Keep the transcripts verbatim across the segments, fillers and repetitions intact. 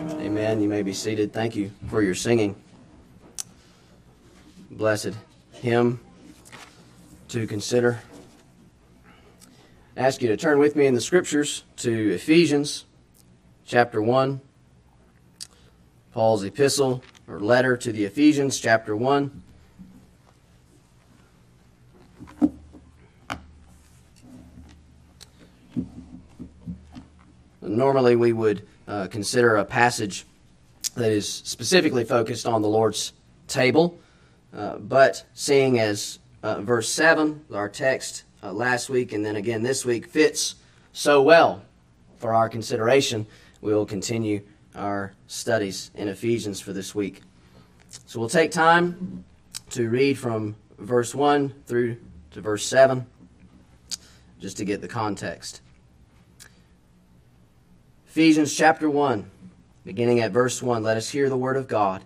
Amen. You may be seated. Thank you for your singing. Blessed hymn to consider. I ask you to turn with me in the Scriptures to Ephesians chapter one. Paul's epistle or letter to the Ephesians chapter one. Normally we would uh, consider a passage that is specifically focused on the Lord's table, uh, but seeing as uh, verse seven, our text uh, last week and then again this week, fits so well for our consideration, we will continue our studies in Ephesians for this week. So we'll take time to read from verse one through to verse seven, just to get the context. Ephesians chapter one, beginning at verse one, let us hear the word of God.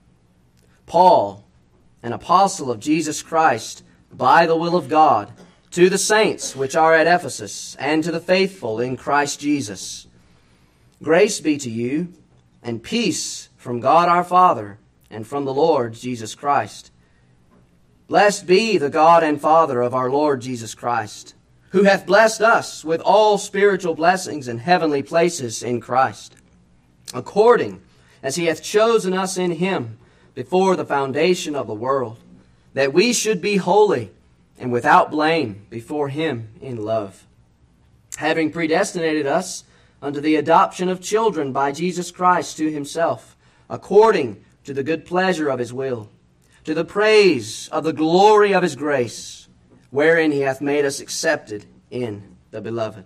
Paul, an apostle of Jesus Christ, by the will of God, to the saints which are at Ephesus, and to the faithful in Christ Jesus. Grace be to you, and peace from God our Father, and from the Lord Jesus Christ. Blessed be the God and Father of our Lord Jesus Christ, who hath blessed us with all spiritual blessings in heavenly places in Christ, according as he hath chosen us in him before the foundation of the world, that we should be holy and without blame before him in love, having predestinated us unto the adoption of children by Jesus Christ to himself, according to the good pleasure of his will, to the praise of the glory of his grace, wherein he hath made us accepted in the Beloved,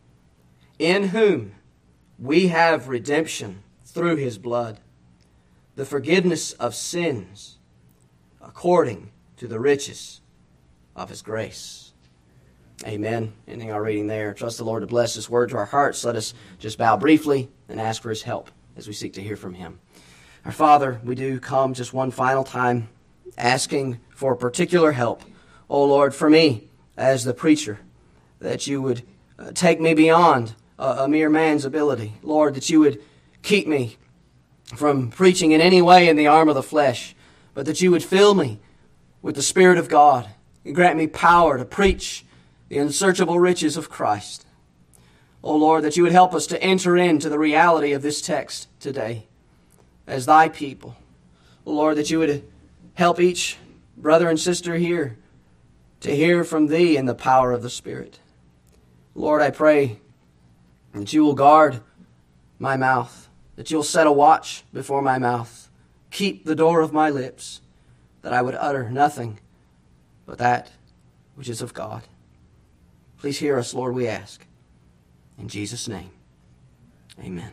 in whom we have redemption through his blood, the forgiveness of sins, according to the riches of his grace. Amen. Ending our reading there. Trust the Lord to bless this word to our hearts. Let us just bow briefly and ask for his help as we seek to hear from him. Our Father, we do come just one final time asking for particular help. O Lord, for me as the preacher, that you would uh, take me beyond uh, a mere man's ability. Lord, that you would keep me from preaching in any way in the arm of the flesh, but that you would fill me with the Spirit of God and grant me power to preach the unsearchable riches of Christ. O Lord, that you would help us to enter into the reality of this text today as thy people. O Lord, that you would help each brother and sister here to hear from thee in the power of the Spirit. Lord, I pray that you will guard my mouth, that you'll set a watch before my mouth, keep the door of my lips, that I would utter nothing but that which is of God. Please hear us, Lord, we ask. In Jesus' name, amen.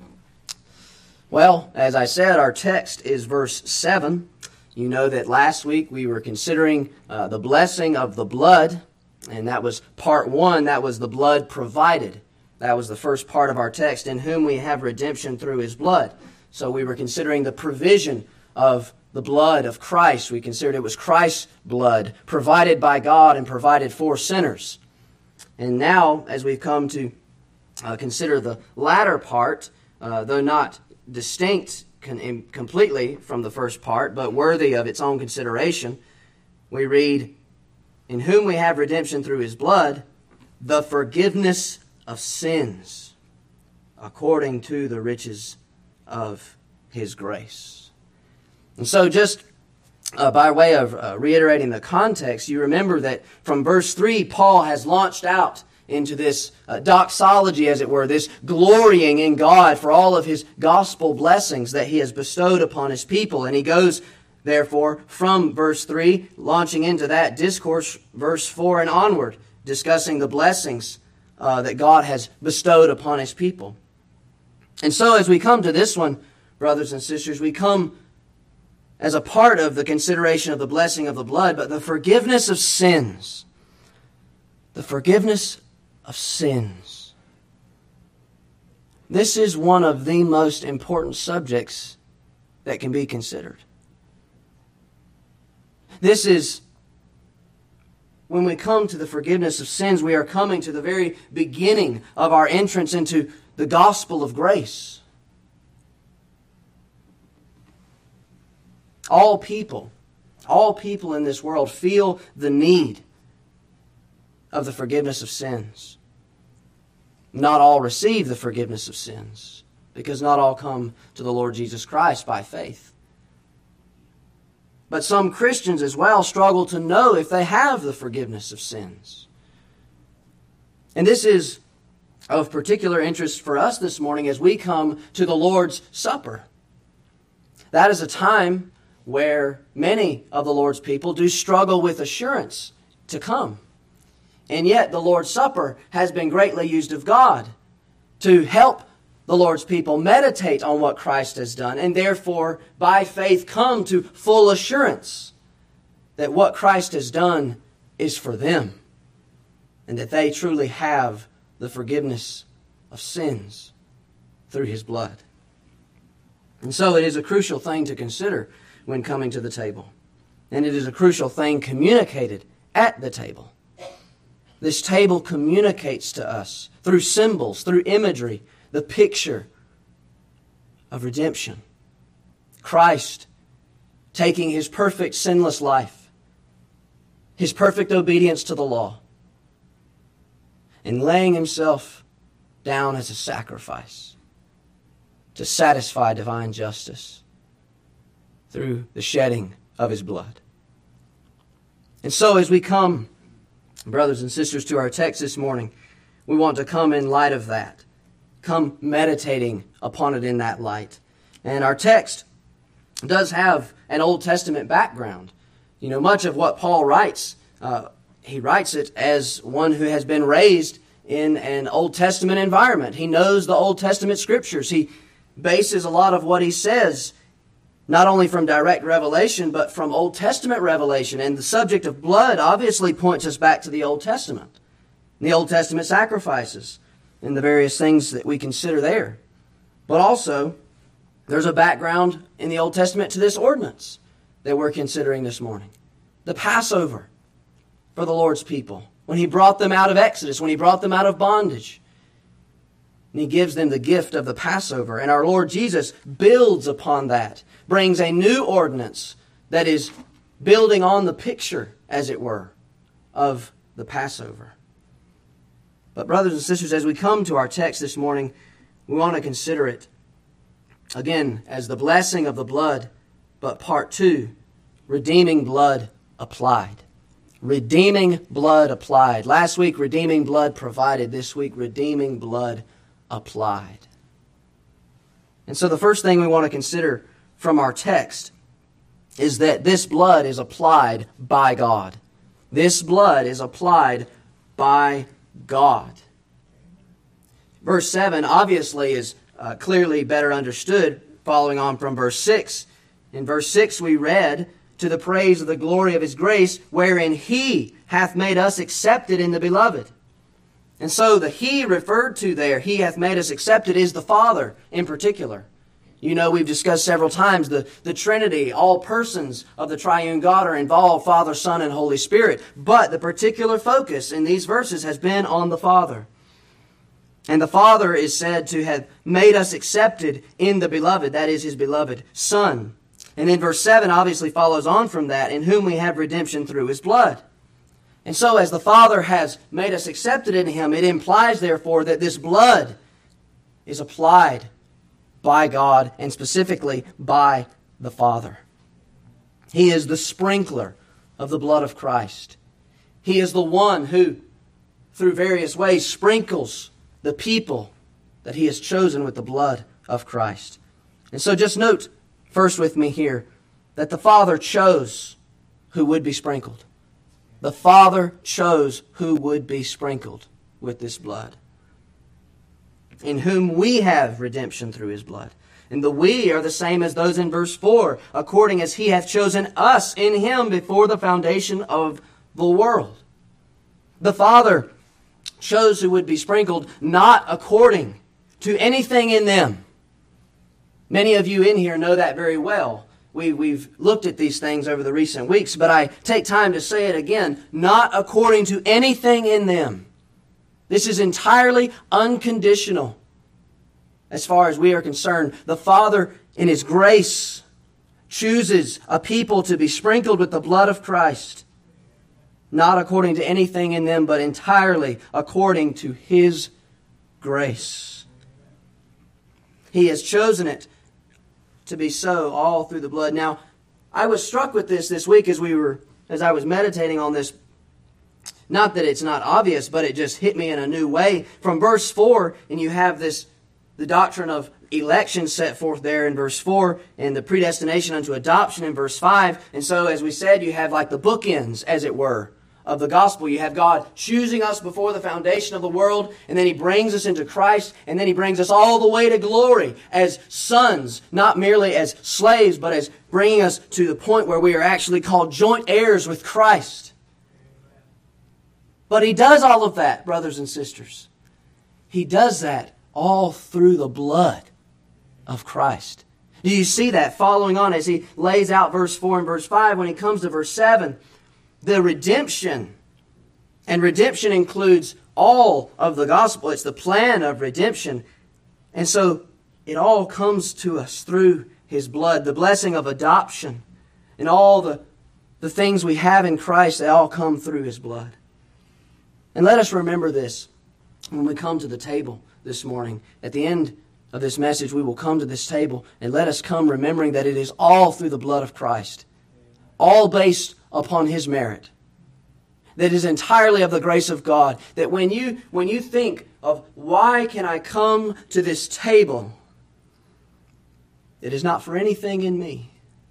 Well, as I said, our text is verse seven. You know that last week we were considering uh, the blessing of the blood, and that was part one. That was the blood provided. That was the first part of our text, in whom we have redemption through his blood. So we were considering the provision of the blood of Christ. We considered it was Christ's blood provided by God and provided for sinners. And now, as we've come to uh, consider the latter part, uh, though not distinct completely from the first part, but worthy of its own consideration, we read, in whom we have redemption through his blood, the forgiveness of sins, according to the riches of his grace. And so just uh, by way of uh, reiterating the context, you remember that from verse three, Paul has launched out into this uh, doxology, as it were, this glorying in God for all of his gospel blessings that he has bestowed upon his people. And he goes, therefore, from verse three, launching into that discourse, verse four and onward, discussing the blessings uh, that God has bestowed upon his people. And so as we come to this one, brothers and sisters, we come as a part of the consideration of the blessing of the blood, but the forgiveness of sins. The forgiveness of sins. This is one of the most important subjects that can be considered. This is, when we come to the forgiveness of sins, we are coming to the very beginning of our entrance into the gospel of grace. All people, all people in this world feel the need of the forgiveness of sins. Not all receive the forgiveness of sins, because not all come to the Lord Jesus Christ by faith. But some Christians as well struggle to know if they have the forgiveness of sins. And this is of particular interest for us this morning as we come to the Lord's Supper. That is a time where many of the Lord's people do struggle with assurance to come. And yet the Lord's Supper has been greatly used of God to help the Lord's people meditate on what Christ has done, and therefore by faith come to full assurance that what Christ has done is for them, and that they truly have the forgiveness of sins through His blood. And so it is a crucial thing to consider when coming to the table. And it is a crucial thing communicated at the table. This table communicates to us through symbols, through imagery, the picture of redemption. Christ taking His perfect sinless life, His perfect obedience to the law, and laying Himself down as a sacrifice to satisfy divine justice through the shedding of His blood. And so as we come, brothers and sisters, to our text this morning, we want to come in light of that. Come meditating upon it in that light. And our text does have an Old Testament background. You know, much of what Paul writes, uh, he writes it as one who has been raised in an Old Testament environment. He knows the Old Testament Scriptures. He bases a lot of what he says not only from direct revelation, but from Old Testament revelation. And the subject of blood obviously points us back to the Old Testament, the Old Testament sacrifices, and the various things that we consider there. But also, there's a background in the Old Testament to this ordinance that we're considering this morning. The Passover for the Lord's people. When He brought them out of Exodus, when He brought them out of bondage. And He gives them the gift of the Passover. And our Lord Jesus builds upon that, brings a new ordinance that is building on the picture, as it were, of the Passover. But brothers and sisters, as we come to our text this morning, we want to consider it, again, as the blessing of the blood, but part two, redeeming blood applied. Redeeming blood applied. Last week, redeeming blood provided. This week, redeeming blood applied. And so the first thing we want to consider from our text is that this blood is applied by God. This blood is applied by God. Verse seven obviously is uh, clearly better understood following on from verse six. In verse six we read, "To the praise of the glory of His grace, wherein He hath made us accepted in the Beloved." And so the He referred to there, He hath made us accepted, is the Father in particular. You know, we've discussed several times the, the Trinity. All persons of the triune God are involved, Father, Son, and Holy Spirit. But the particular focus in these verses has been on the Father. And the Father is said to have made us accepted in the Beloved, that is His beloved Son. And then verse seven obviously follows on from that, in whom we have redemption through His blood. And so as the Father has made us accepted in Him, it implies therefore that this blood is applied by God, and specifically by the Father. He is the sprinkler of the blood of Christ. He is the one who, through various ways, sprinkles the people that He has chosen with the blood of Christ. And so just note first with me here that the Father chose who would be sprinkled. The Father chose who would be sprinkled with this blood, in whom we have redemption through His blood. And the we are the same as those in verse four, according as He hath chosen us in Him before the foundation of the world. The Father chose who would be sprinkled not according to anything in them. Many of you in here know that very well. We, we've looked at these things over the recent weeks, but I take time to say it again, not according to anything in them. This is entirely unconditional as far as we are concerned. The Father, in His grace, chooses a people to be sprinkled with the blood of Christ, not according to anything in them, but entirely according to His grace. He has chosen it to be so all through the blood. Now, I was struck with this this week as we were, as I was meditating on this. Not that it's not obvious, but it just hit me in a new way. From verse four, and you have this, the doctrine of election set forth there in verse four, and the predestination unto adoption in verse five. And so, as we said, you have like the bookends, as it were, of the gospel. You have God choosing us before the foundation of the world, and then He brings us into Christ, and then He brings us all the way to glory as sons, not merely as slaves, but as bringing us to the point where we are actually called joint heirs with Christ. But He does all of that, brothers and sisters. He does that all through the blood of Christ. Do you see that following on as He lays out verse four and verse five? When He comes to verse seven, the redemption, and redemption includes all of the gospel. It's the plan of redemption. And so it all comes to us through His blood. The blessing of adoption and all the, the things we have in Christ, they all come through His blood. And let us remember this when we come to the table this morning. At the end of this message, we will come to this table, and let us come remembering that it is all through the blood of Christ, all based upon His merit, that is entirely of the grace of God. That when you when you think of why can I come to this table, it is not for anything in me.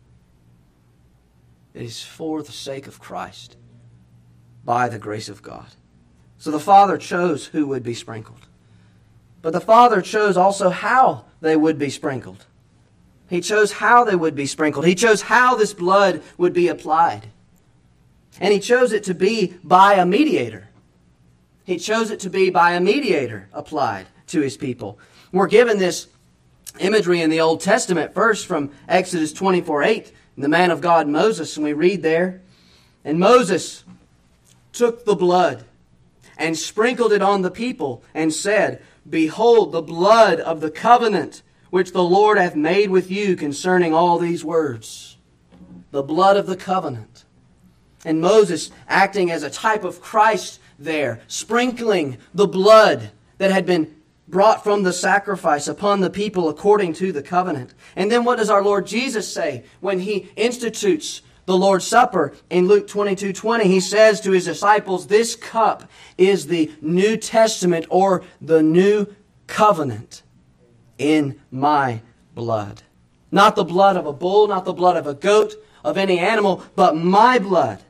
It is for the sake of Christ, by the grace of God. So the Father chose who would be sprinkled. But the Father chose also how they would be sprinkled. He chose how they would be sprinkled. He chose how this blood would be applied. And He chose it to be by a mediator. He chose it to be by a mediator applied to His people. We're given this imagery in the Old Testament, first from Exodus twenty-four eight, the man of God Moses, and we read there, and Moses took the blood and sprinkled it on the people, and said, Behold the blood of the covenant which the Lord hath made with you concerning all these words. The blood of the covenant. And Moses, acting as a type of Christ there, sprinkling the blood that had been brought from the sacrifice upon the people according to the covenant. And then what does our Lord Jesus say when He institutes the Lord's Supper? In Luke twenty-two twenty, He says to His disciples, This cup is the New Testament, or the new covenant, in my blood. Not the blood of a bull, not the blood of a goat, of any animal, but my blood.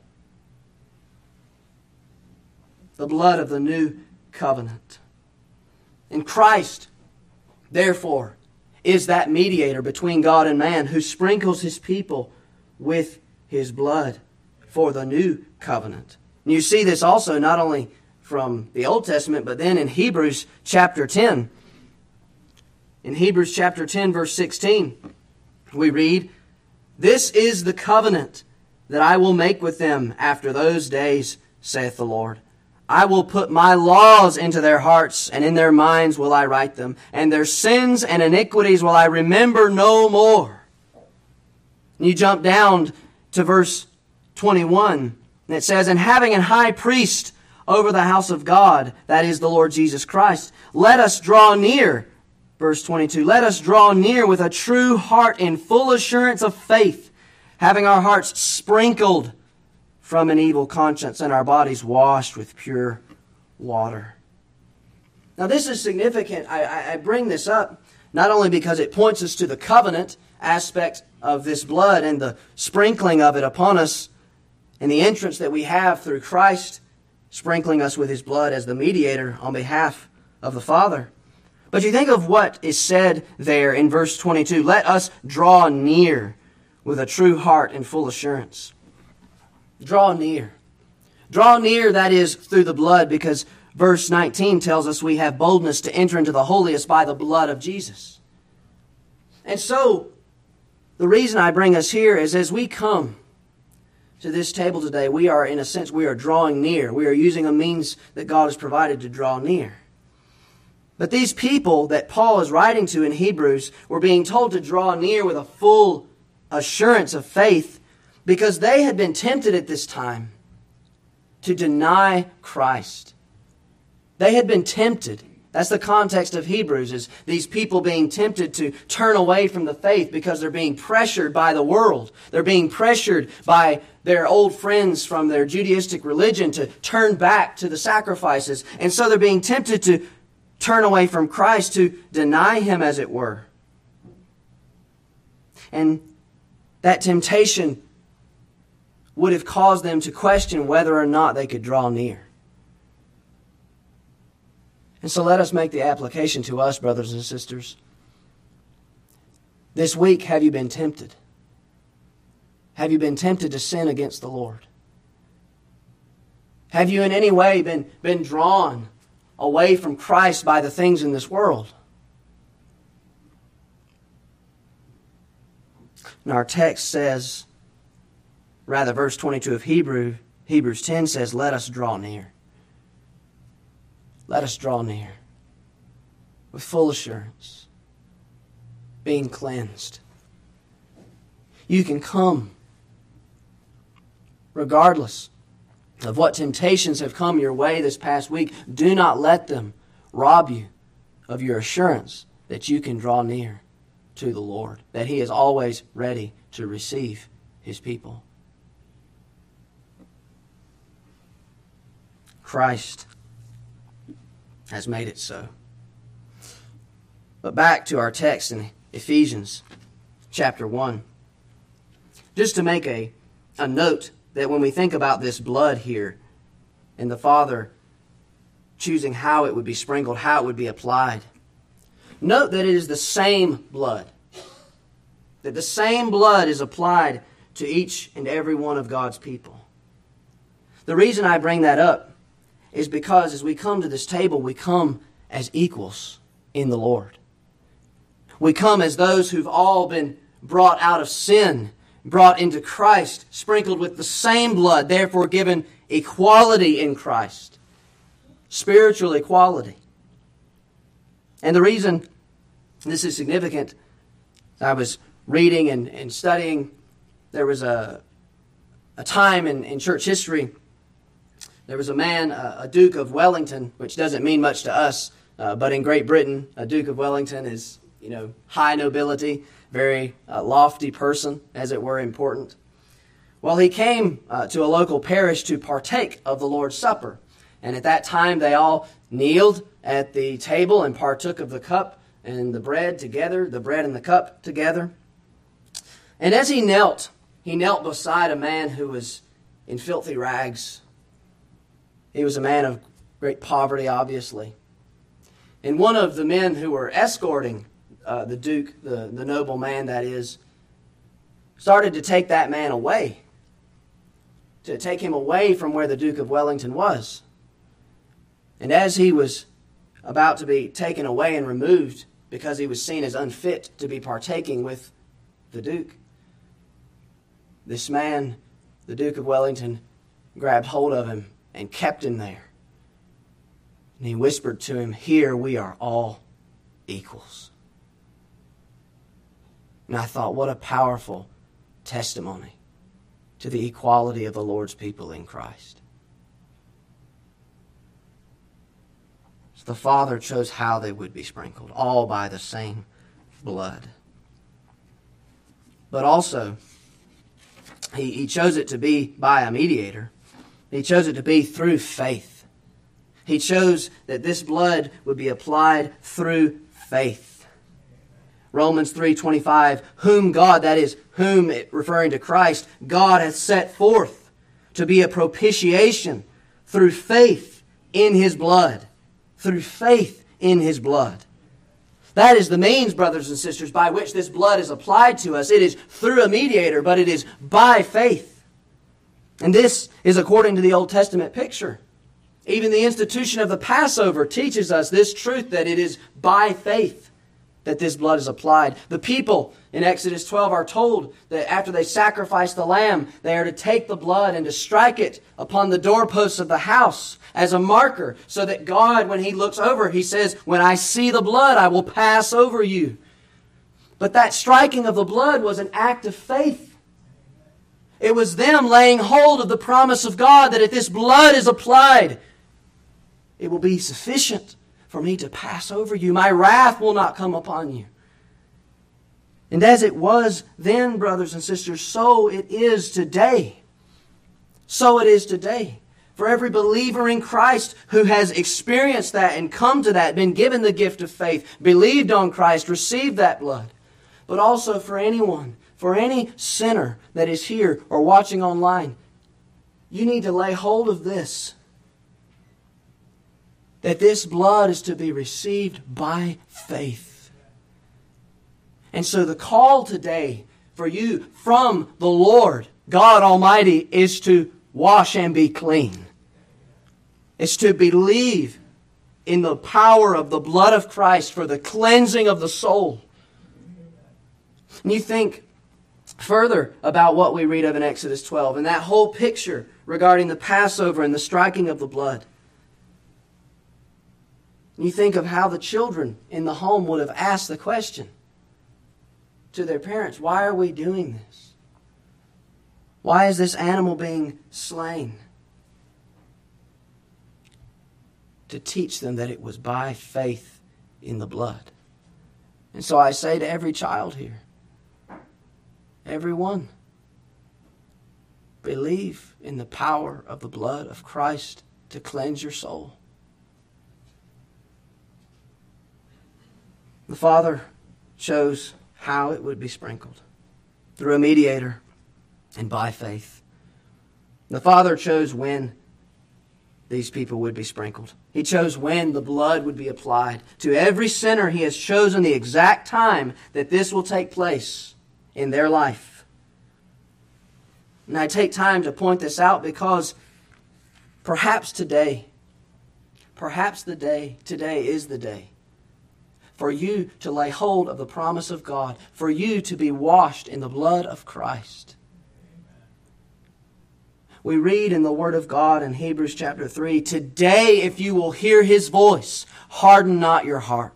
The blood of the new covenant. And Christ, therefore, is that mediator between God and man who sprinkles His people with His blood for the new covenant. And you see this also not only from the Old Testament, but then in Hebrews chapter ten. In Hebrews chapter ten, verse sixteen, we read, This is the covenant that I will make with them after those days, saith the Lord. I will put my laws into their hearts, and in their minds will I write them, and their sins and iniquities will I remember no more. And you jump down to verse twenty-one, and it says, And having an high priest over the house of God, that is the Lord Jesus Christ, let us draw near, verse twenty-two, let us draw near with a true heart in full assurance of faith, having our hearts sprinkled from an evil conscience and our bodies washed with pure water. Now this is significant. I, I bring this up not only because it points us to the covenant aspect of this blood and the sprinkling of it upon us and the entrance that we have through Christ, sprinkling us with His blood as the mediator on behalf of the Father. But you think of what is said there in verse twenty-two. Let us draw near with a true heart and full assurance. Draw near. Draw near, that is, through the blood, because verse nineteen tells us we have boldness to enter into the holiest by the blood of Jesus. And so, the reason I bring us here is as we come to this table today, we are, in a sense, we are drawing near. We are using a means that God has provided to draw near. But these people that Paul is writing to in Hebrews were being told to draw near with a full assurance of faith because they had been tempted at this time to deny Christ. They had been tempted. That's the context of Hebrews, is these people being tempted to turn away from the faith because they're being pressured by the world. They're being pressured by their old friends from their Judaistic religion to turn back to the sacrifices. And so they're being tempted to turn away from Christ, to deny Him, as it were. And that temptation would have caused them to question whether or not they could draw near. And so let us make the application to us, brothers and sisters. This week, have you been tempted? Have you been tempted to sin against the Lord? Have you in any way been, been drawn away from Christ by the things in this world? And our text says, rather verse twenty-two of Hebrew, Hebrews ten says, let us draw near. Let us draw near with full assurance, being cleansed. You can come regardless of what temptations have come your way this past week. Do not let them rob you of your assurance that you can draw near to the Lord, that He is always ready to receive His people. Christ has made it so. But back to our text in Ephesians chapter one. Just to make a, a note that when we think about this blood here and the Father choosing how it would be sprinkled, how it would be applied, note that it is the same blood. That the same blood is applied to each and every one of God's people. The reason I bring that up is because as we come to this table, we come as equals in the Lord. We come as those who've all been brought out of sin, brought into Christ, sprinkled with the same blood, therefore given equality in Christ. Spiritual equality. And the reason this is significant, I was reading and, and studying, there was a, a time in, in church history. There was a man, a, a Duke of Wellington, which doesn't mean much to us, uh, but in Great Britain, a Duke of Wellington is, you know, high nobility, very uh, lofty person, as it were, important. Well, he came uh, to a local parish to partake of the Lord's Supper. And at that time, they all kneeled at the table and partook of the cup and the bread together, the bread and the cup together. And as he knelt, he knelt beside a man who was in filthy rags. He was a man of great poverty, obviously. And one of the men who were escorting uh, the Duke, the, the noble man that is, started to take that man away, to take him away from where the Duke of Wellington was. And as he was about to be taken away and removed because he was seen as unfit to be partaking with the Duke, this man, the Duke of Wellington, grabbed hold of him and kept him there. And he whispered to him, "Here we are all equals." And I thought, what a powerful testimony to the equality of the Lord's people in Christ. So the Father chose how they would be sprinkled, all by the same blood. But also, he, he chose it to be by a mediator. He chose it to be through faith. He chose that this blood would be applied through faith. Romans three twenty-five, whom God, that is, whom, referring to Christ, God hath set forth to be a propitiation through faith in His blood. Through faith in His blood. That is the means, brothers and sisters, by which this blood is applied to us. It is through a mediator, but it is by faith. And this is according to the Old Testament picture. Even the institution of the Passover teaches us this truth, that it is by faith that this blood is applied. The people in Exodus twelve are told that after they sacrifice the lamb, they are to take the blood and to strike it upon the doorposts of the house as a marker, so that God, when He looks over, He says, "When I see the blood, I will pass over you." But that striking of the blood was an act of faith. It was them laying hold of the promise of God that if this blood is applied, it will be sufficient for me to pass over you. My wrath will not come upon you. And as it was then, brothers and sisters, so it is today. So it is today. For every believer in Christ who has experienced that and come to that, been given the gift of faith, believed on Christ, received that blood. But also for anyone, for any sinner that is here or watching online, you need to lay hold of this. That this blood is to be received by faith. And so the call today for you from the Lord, God Almighty, is to wash and be clean. It's to believe in the power of the blood of Christ for the cleansing of the soul. And you think further about what we read of in Exodus twelve and that whole picture regarding the Passover and the striking of the blood. You think of how the children in the home would have asked the question to their parents, why are we doing this? Why is this animal being slain? To teach them that it was by faith in the blood. And so I say to every child here, everyone, believe in the power of the blood of Christ to cleanse your soul. The Father chose how it would be sprinkled, through a mediator and by faith. The Father chose when these people would be sprinkled. He chose when the blood would be applied. To every sinner, He has chosen the exact time that this will take place in their life. And I take time to point this out because perhaps today, perhaps the day, today is the day for you to lay hold of the promise of God, for you to be washed in the blood of Christ. We read in the Word of God in Hebrews chapter three, today if you will hear His voice, harden not your heart.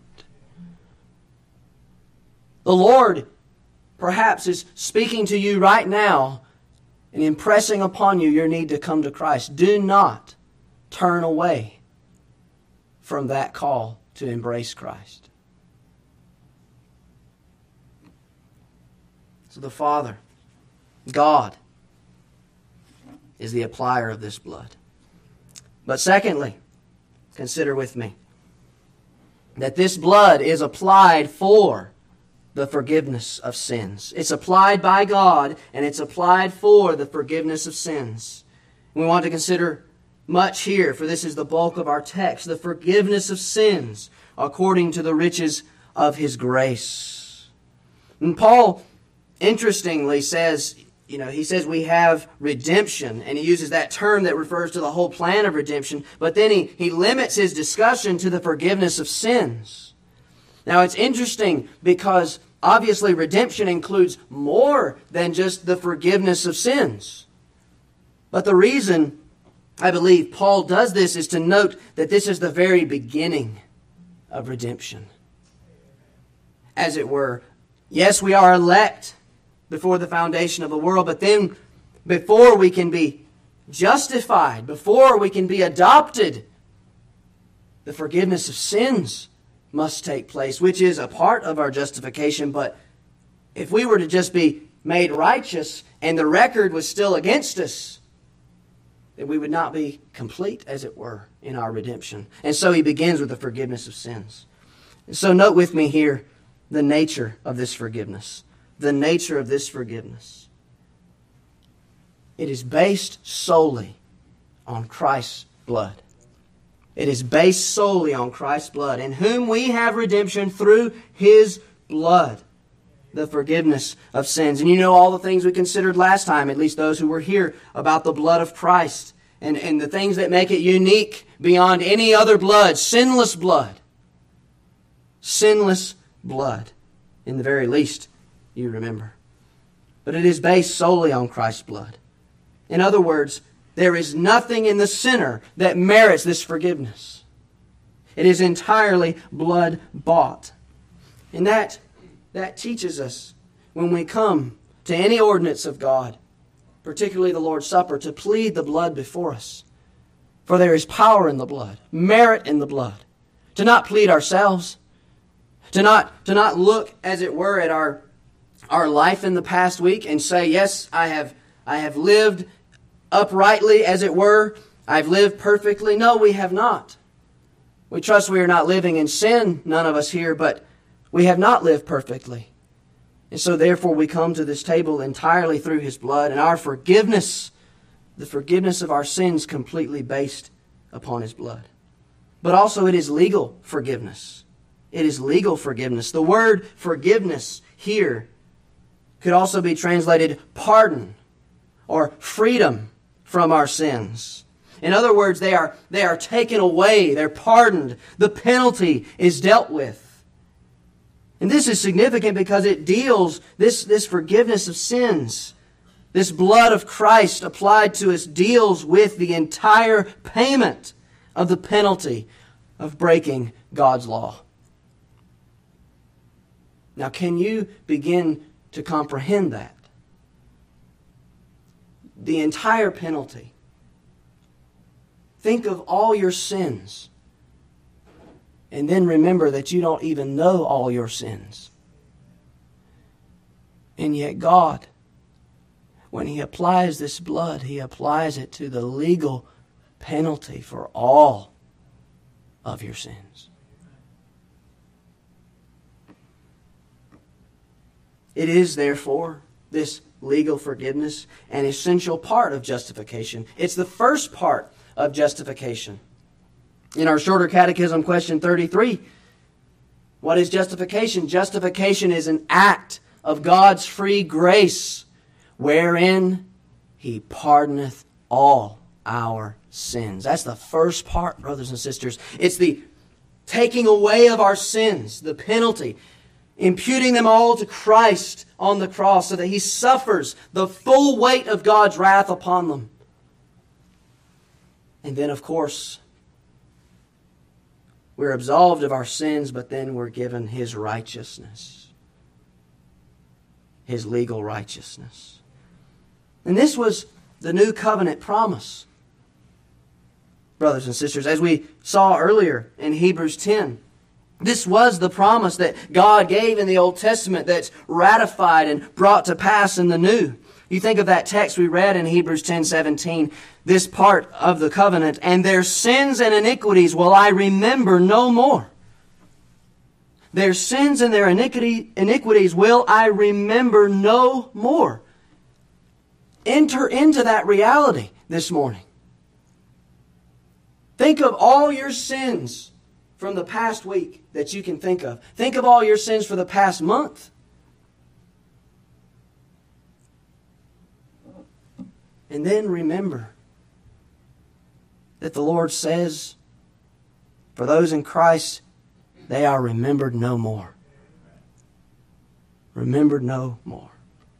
The Lord perhaps is speaking to you right now and impressing upon you your need to come to Christ. Do not turn away from that call to embrace Christ. So the Father, God, is the applier of this blood. But secondly, consider with me that this blood is applied for the forgiveness of sins. It's applied by God, and it's applied for the forgiveness of sins. We want to consider much here, for this is the bulk of our text, the forgiveness of sins according to the riches of His grace. And Paul interestingly says, you know, he says we have redemption, and he uses that term that refers to the whole plan of redemption, but then he, he limits his discussion to the forgiveness of sins. Now it's interesting because obviously redemption includes more than just the forgiveness of sins. But the reason I believe Paul does this is to note that this is the very beginning of redemption. As it were, yes, we are elect before the foundation of the world, but then before we can be justified, before we can be adopted, the forgiveness of sins must take place, which is a part of our justification. But if we were to just be made righteous and the record was still against us, then we would not be complete, as it were, in our redemption. And so he begins with the forgiveness of sins. And so note with me here the nature of this forgiveness. The nature of this forgiveness. It is based solely on Christ's blood. It is based solely on Christ's blood, in whom we have redemption through His blood, the forgiveness of sins. And you know all the things we considered last time, at least those who were here, about the blood of Christ and, and the things that make it unique beyond any other blood. Sinless blood. Sinless blood, in the very least, you remember. But it is based solely on Christ's blood. In other words, there is nothing in the sinner that merits this forgiveness. It is entirely blood bought. And that, that teaches us when we come to any ordinance of God, particularly the Lord's Supper, to plead the blood before us. For there is power in the blood, merit in the blood. To not plead ourselves, to not, to not look, as it were, at our, our life in the past week and say, yes, I have, I have lived uprightly, as it were. I've lived perfectly. No, we have not. We trust we are not living in sin, none of us here, but we have not lived perfectly. And so therefore we come to this table entirely through His blood, and our forgiveness, the forgiveness of our sins, completely based upon His blood. But also it is legal forgiveness. It is legal forgiveness. The word forgiveness here could also be translated pardon or freedom from our sins. In other words, they are, they are taken away. They're pardoned. The penalty is dealt with. And this is significant because it deals, this, this forgiveness of sins, this blood of Christ applied to us deals with the entire payment of the penalty of breaking God's law. Now, can you begin to comprehend that? The entire penalty. Think of all your sins. And then remember that you don't even know all your sins. And yet God, when He applies this blood, He applies it to the legal penalty for all of your sins. It is, therefore, this legal forgiveness an essential part of justification. It's the first part of justification. In our shorter catechism, question thirty-three, what is justification? Justification is an act of God's free grace, wherein He pardoneth all our sins. That's the first part, brothers and sisters. It's the taking away of our sins, the penalty, imputing them all to Christ on the cross so that He suffers the full weight of God's wrath upon them. And then, of course, we're absolved of our sins, but then we're given His righteousness. His legal righteousness. And this was the new covenant promise. Brothers and sisters, as we saw earlier in Hebrews ten, this was the promise that God gave in the Old Testament that's ratified and brought to pass in the New. You think of that text we read in Hebrews ten seventeen, this part of the covenant, and their sins and iniquities will I remember no more. Their sins and their iniquity, iniquities will I remember no more. Enter into that reality this morning. Think of all your sins from the past week that you can think of. Think of all your sins for the past month. And then remember that the Lord says, for those in Christ, they are remembered no more. Remembered no more.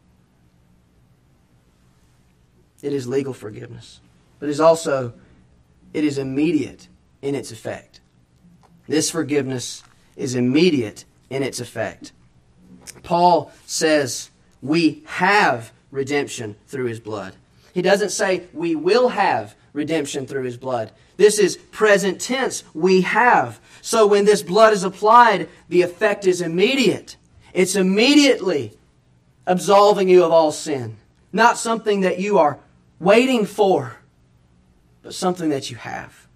It is legal forgiveness, but it is also, it is immediate in its effect. This forgiveness is immediate in its effect. Paul says we have redemption through His blood. He doesn't say we will have redemption through His blood. This is present tense. We have. So when this blood is applied, the effect is immediate. It's immediately absolving you of all sin. Not something that you are waiting for, but something that you have.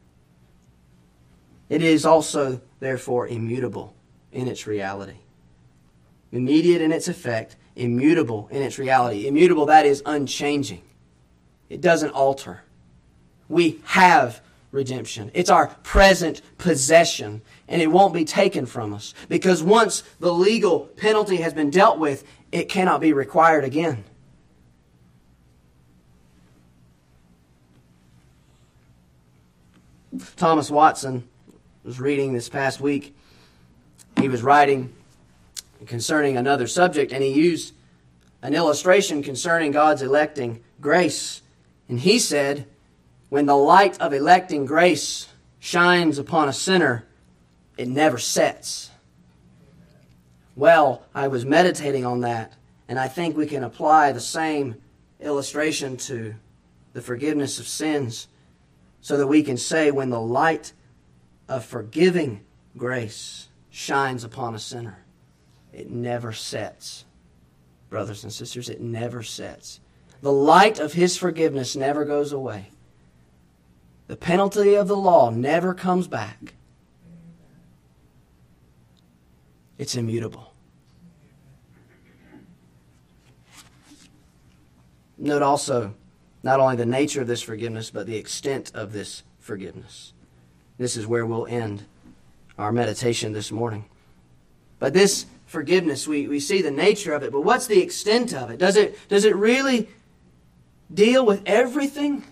It is also, therefore, immutable in its reality. Immediate in its effect, immutable in its reality. Immutable, that is unchanging. It doesn't alter. We have redemption. It's our present possession, and it won't be taken from us. Because once the legal penalty has been dealt with, it cannot be required again. Thomas Watson was reading this past week. He was writing concerning another subject, and he used an illustration concerning God's electing grace. And he said, when the light of electing grace shines upon a sinner, it never sets. Well, I was meditating on that, and I think we can apply the same illustration to the forgiveness of sins so that we can say when the light of forgiving grace shines upon a sinner, it never sets. Brothers and sisters, it never sets. The light of His forgiveness never goes away. The penalty of the law never comes back. It's immutable. Note also not only the nature of this forgiveness, but the extent of this forgiveness. This is where we'll end our meditation this morning. But this forgiveness, we, we see the nature of it, but what's the extent of it? Does it, does it really deal with everything?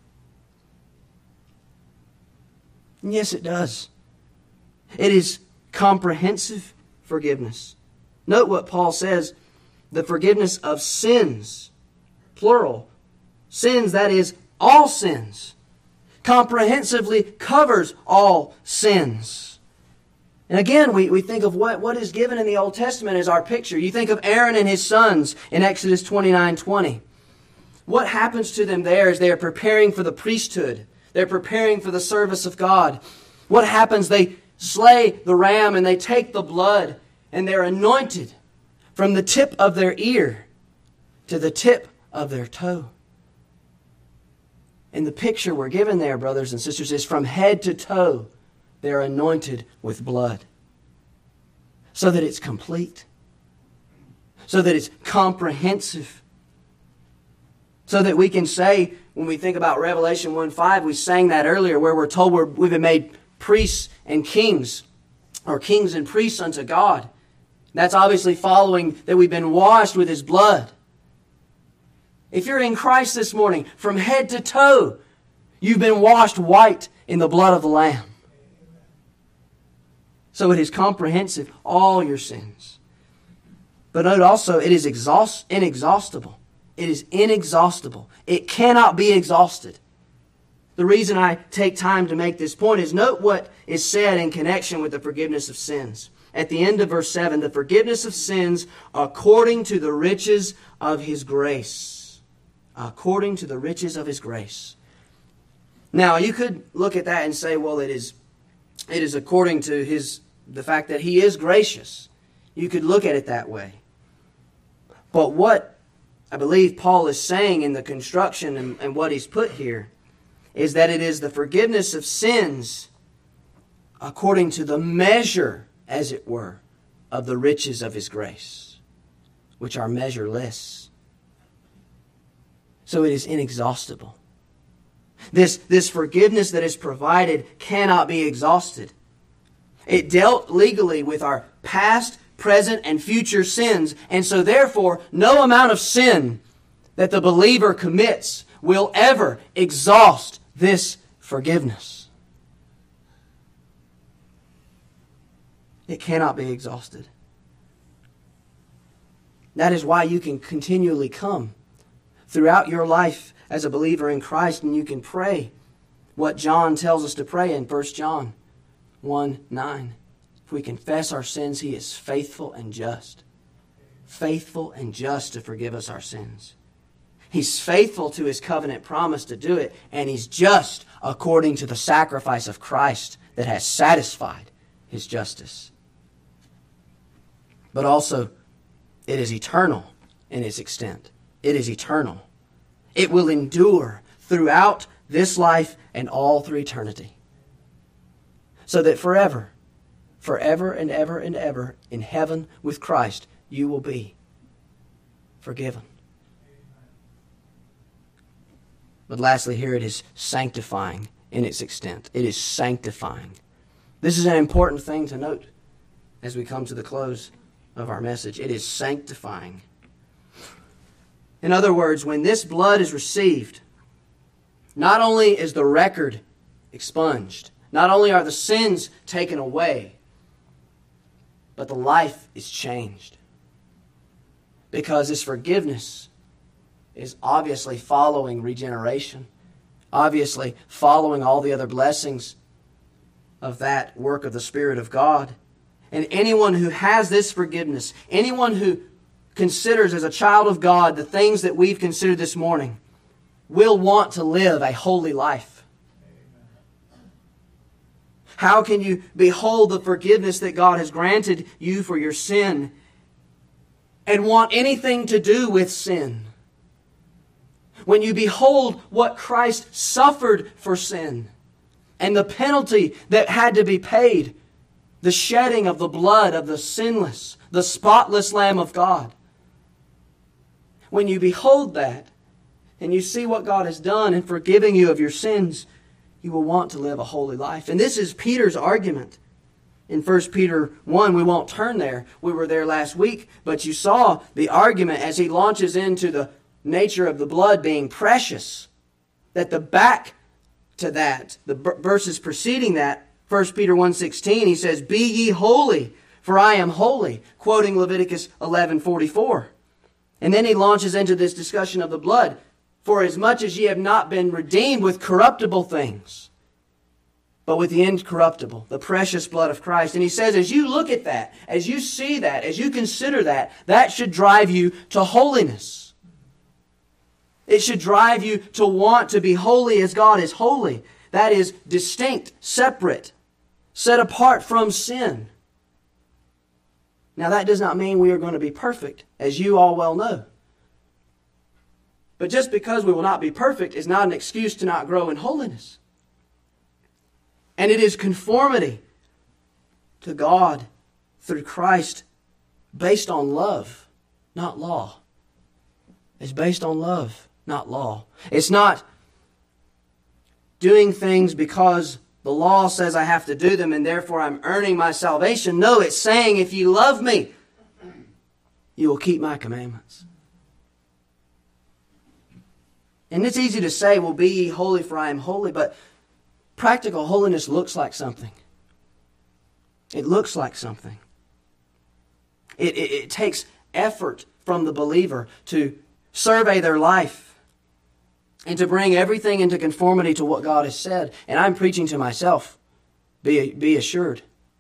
Yes, it does. It is comprehensive forgiveness. Note what Paul says, the forgiveness of sins, plural. Sins, that is, all sins. Comprehensively covers all sins. And again, we, we think of what, what is given in the Old Testament as our picture. You think of Aaron and his sons in Exodus twenty-nine twenty. What happens to them there is they are preparing for the priesthood. They're preparing for the service of God. What happens? They slay the ram and they take the blood and they're anointed from the tip of their ear to the tip of their toe. And the picture we're given there, brothers and sisters, is from head to toe, they're anointed with blood. So that it's complete. So that it's comprehensive. So that we can say, when we think about Revelation one five, we sang that earlier, where we're told we're, we've been made priests and kings, or kings and priests unto God. That's obviously following that we've been washed with His blood. If you're in Christ this morning, from head to toe, you've been washed white in the blood of the Lamb. So it is comprehensive, all your sins. But note also, it is exhaust, inexhaustible. It is inexhaustible. It cannot be exhausted. The reason I take time to make this point is note what is said in connection with the forgiveness of sins. At the end of verse seven, the forgiveness of sins according to the riches of His grace. According to the riches of His grace. Now, you could look at that and say, well, it is, it is according to His, the fact that He is gracious. You could look at it that way. But what I believe Paul is saying in the construction and, and what he's put here is that it is the forgiveness of sins according to the measure, as it were, of the riches of His grace, which are measureless. So it is inexhaustible. This, this forgiveness that is provided cannot be exhausted. It dealt legally with our past, present, and future sins, and so therefore no amount of sin that the believer commits will ever exhaust this forgiveness. It cannot be exhausted. That is why you can continually come throughout your life as a believer in Christ, and you can pray what John tells us to pray in First John one nine. If we confess our sins, He is faithful and just. Faithful and just to forgive us our sins. He's faithful to His covenant promise to do it, and He's just according to the sacrifice of Christ that has satisfied His justice. But also, it is eternal in its extent. It is eternal. It will endure throughout this life and all through eternity. So that forever, forever and ever and ever in heaven with Christ, you will be forgiven. But lastly, here it is sanctifying in its extent. It is sanctifying. This is an important thing to note as we come to the close of our message. It is sanctifying. In other words, when this blood is received, not only is the record expunged, not only are the sins taken away, but the life is changed. Because this forgiveness is obviously following regeneration, obviously following all the other blessings of that work of the Spirit of God. And anyone who has this forgiveness, anyone who considers as a child of God the things that we've considered this morning, will want to live a holy life. How can you behold the forgiveness that God has granted you for your sin and want anything to do with sin? When you behold what Christ suffered for sin and the penalty that had to be paid, the shedding of the blood of the sinless, the spotless Lamb of God. When you behold that and you see what God has done in forgiving you of your sins, you will want to live a holy life. And this is Peter's argument. In First Peter one, we won't turn there. We were there last week, but you saw the argument as he launches into the nature of the blood being precious. That the back to that, the verses preceding that, First Peter one sixteen, he says, "Be ye holy, for I am holy," quoting Leviticus eleven forty-four. And then he launches into this discussion of the blood. "For as much as ye have not been redeemed with corruptible things, but with the incorruptible, the precious blood of Christ." And he says, as you look at that, as you see that, as you consider that, that should drive you to holiness. It should drive you to want to be holy as God is holy. That is distinct, separate, set apart from sin. Now that does not mean we are going to be perfect, as you all well know. But just because we will not be perfect is not an excuse to not grow in holiness. And it is conformity to God through Christ based on love, not law. It's based on love, not law. It's not doing things because the law says I have to do them and therefore I'm earning my salvation. No, it's saying if you love me, you will keep my commandments. And it's easy to say, well, be ye holy for I am holy, but practical holiness looks like something. It looks like something. It, it, it takes effort from the believer to survey their life and to bring everything into conformity to what God has said. And I'm preaching to myself. Be, be assured.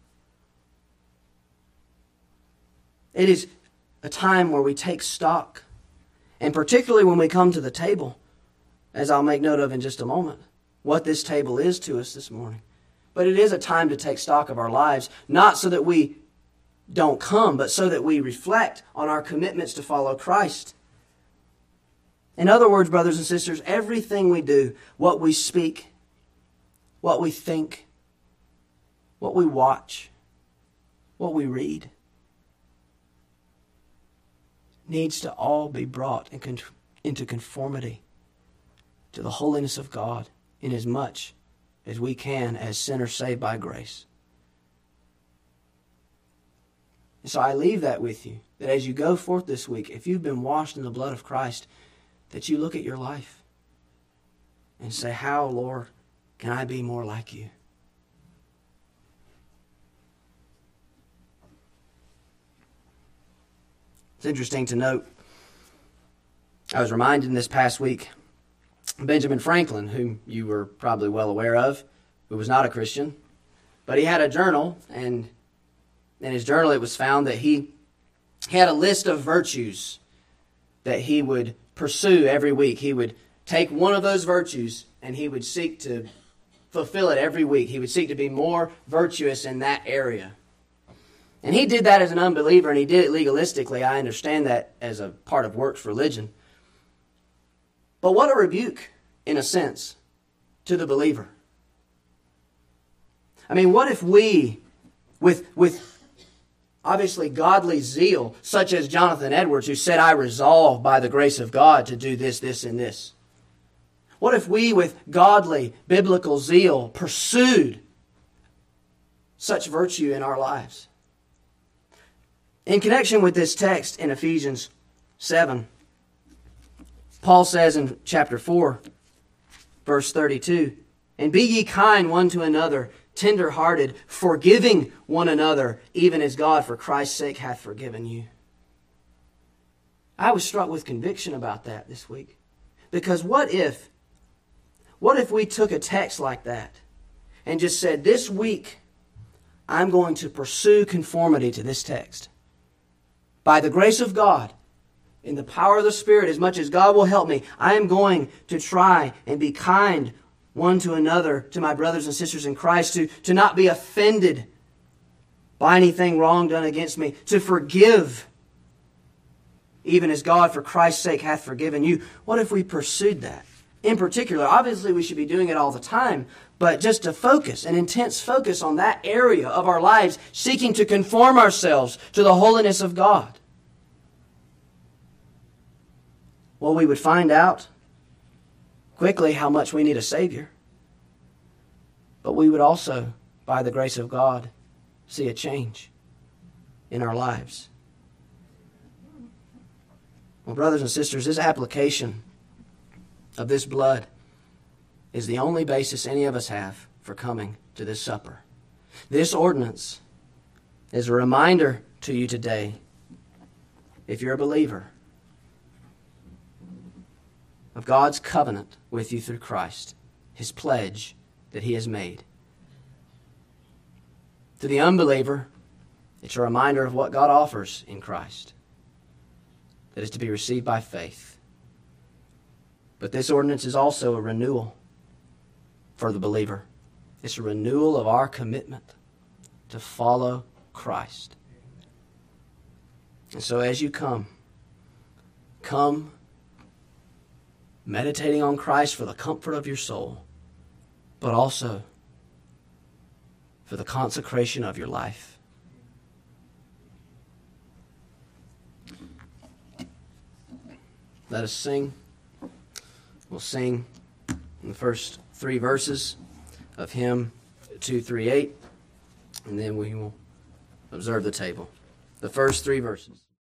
It is a time where we take stock. And particularly when we come to the table, as I'll make note of in just a moment, what this table is to us this morning. But it is a time to take stock of our lives, not so that we don't come, but so that we reflect on our commitments to follow Christ. In other words, brothers and sisters, everything we do, what we speak, what we think, what we watch, what we read, needs to all be brought into conformity to the holiness of God in as much as we can as sinners saved by grace. And so I leave that with you, that as you go forth this week, if you've been washed in the blood of Christ, that you look at your life and say, how, Lord, can I be more like you? It's interesting to note, I was reminded this past week, Benjamin Franklin, whom you were probably well aware of, who was not a Christian, but he had a journal, and in his journal it was found that he had a list of virtues that he would pursue every week. He would take one of those virtues and he would seek to fulfill it every week. He would seek to be more virtuous in that area. And he did that as an unbeliever, and he did it legalistically. I understand that as a part of works religion. But what a rebuke, in a sense, to the believer. I mean, what if we, with, with obviously godly zeal, such as Jonathan Edwards, who said, I resolve by the grace of God to do this, this, and this. What if we, with godly, biblical zeal, pursued such virtue in our lives? In connection with this text in Ephesians seven, Paul says in chapter four, verse thirty-two, and be ye kind one to another, tender-hearted, forgiving one another, even as God for Christ's sake hath forgiven you. I was struck with conviction about that this week. Because what if, what if we took a text like that and just said, this week, I'm going to pursue conformity to this text. By the grace of God, in the power of the Spirit, as much as God will help me, I am going to try and be kind one to another, to my brothers and sisters in Christ, to, to not be offended by anything wrong done against me, to forgive, even as God for Christ's sake hath forgiven you. What if we pursued that? In particular, obviously we should be doing it all the time, but just to focus, an intense focus on that area of our lives, seeking to conform ourselves to the holiness of God. Well, we would find out quickly how much we need a Savior. But we would also, by the grace of God, see a change in our lives. Well, brothers and sisters, this application of this blood is the only basis any of us have for coming to this supper. This ordinance is a reminder to you today, if you're a believer, of God's covenant with you through Christ, His pledge that He has made. To the unbeliever, it's a reminder of what God offers in Christ, that is to be received by faith. But this ordinance is also a renewal for the believer. It's a renewal of our commitment to follow Christ. And so as you come, come meditating on Christ for the comfort of your soul, but also for the consecration of your life. Let us sing. We'll sing in the first three verses of hymn two thirty-eight, and then we will observe the table. The first three verses.